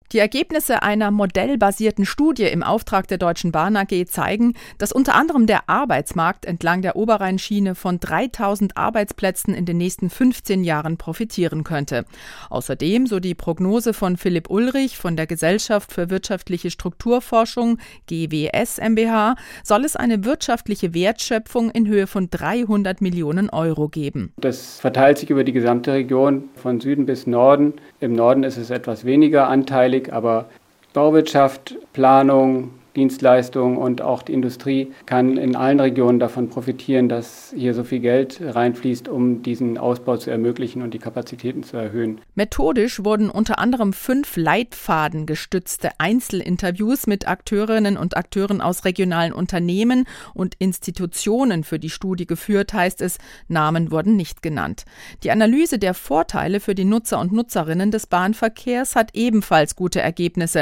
Die Ergebnisse einer modellbasierten Studie im Auftrag der Deutschen Bahn AG zeigen, dass unter anderem der Arbeitsmarkt entlang der Oberrheinschiene von 3.000 Arbeitsplätzen in den nächsten 15 Jahren profitieren könnte. Außerdem, so die Prognose von Philipp Ulrich von der Gesellschaft für wirtschaftliche Strukturforschung GWS mbH, soll es eine wirtschaftliche Wertschöpfung in Höhe von 300 Millionen Euro geben. Das verteilt sich über die gesamte Region von Süden bis Norden. Im Norden ist es etwas weniger anteilig, aber Bauwirtschaft, Planung, Dienstleistungen und auch die Industrie kann in allen Regionen davon profitieren, dass hier so viel Geld reinfließt, um diesen Ausbau zu ermöglichen und die Kapazitäten zu erhöhen. Methodisch wurden unter anderem 5 leitfadengestützte Einzelinterviews mit Akteurinnen und Akteuren aus regionalen Unternehmen und Institutionen für die Studie geführt, heißt es. Namen wurden nicht genannt. Die Analyse der Vorteile für die Nutzer und Nutzerinnen des Bahnverkehrs hat ebenfalls gute Ergebnisse.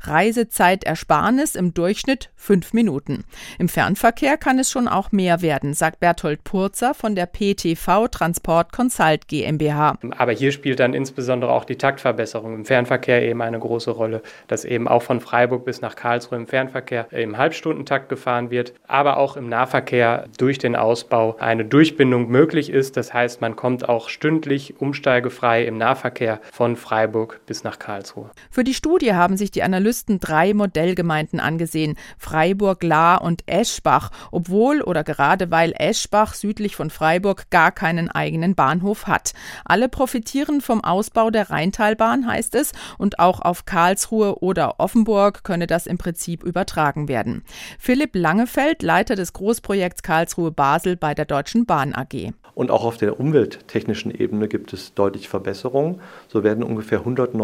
Reisezeitersparnis im Durchschnitt 5 Minuten. Im Fernverkehr kann es schon auch mehr werden, sagt Berthold Purzer von der PTV Transport Consult GmbH. Aber hier spielt dann insbesondere auch die Taktverbesserung im Fernverkehr eben eine große Rolle, dass eben auch von Freiburg bis nach Karlsruhe im Fernverkehr im Halbstundentakt gefahren wird, aber auch im Nahverkehr durch den Ausbau eine Durchbindung möglich ist. Das heißt, man kommt auch stündlich umsteigefrei im Nahverkehr von Freiburg bis nach Karlsruhe. Für die Studie haben sich die Analysten 3 Modellgemeinden angesehen: Freiburg, Lahr und Eschbach, obwohl oder gerade weil Eschbach südlich von Freiburg gar keinen eigenen Bahnhof hat. Alle profitieren vom Ausbau der Rheintalbahn, heißt es, und auch auf Karlsruhe oder Offenburg könne das im Prinzip übertragen werden. Philipp Langefeld, Leiter des Großprojekts Karlsruhe-Basel bei der Deutschen Bahn AG. Und auch auf der umwelttechnischen Ebene gibt es deutliche Verbesserungen. So werden ungefähr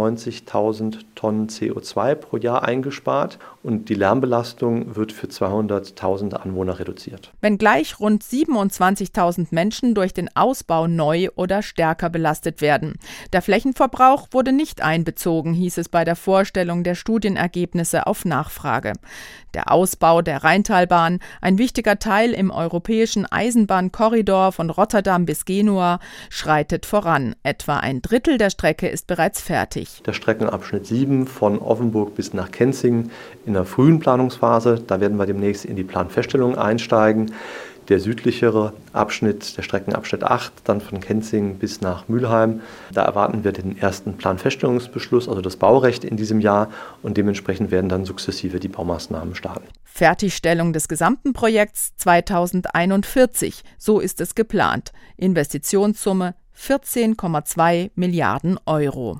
190.000 Tonnen CO2 pro Jahr eingespart und die Lärmbelastung wird für 200.000 Anwohner reduziert. Wenngleich rund 27.000 Menschen durch den Ausbau neu oder stärker belastet werden. Der Flächenverbrauch wurde nicht einbezogen, hieß es bei der Vorstellung der Studienergebnisse auf Nachfrage. Der Ausbau der Rheintalbahn, ein wichtiger Teil im europäischen Eisenbahnkorridor von Rotterdam bis Genua, schreitet voran. Etwa ein Drittel der Strecke ist bereits fertig. Der Streckenabschnitt 7 von Offenburg bis nach Kenzingen in der frühen Planungsphase, da werden wir demnächst in die Planfeststellung einsteigen. Der südlichere Abschnitt, der Streckenabschnitt 8, dann von Kenzingen bis nach Mülheim. Da erwarten wir den ersten Planfeststellungsbeschluss, also das Baurecht in diesem Jahr, und dementsprechend werden dann sukzessive die Baumaßnahmen starten. Fertigstellung des gesamten Projekts 2041, so ist es geplant. Investitionssumme 14,2 Milliarden Euro.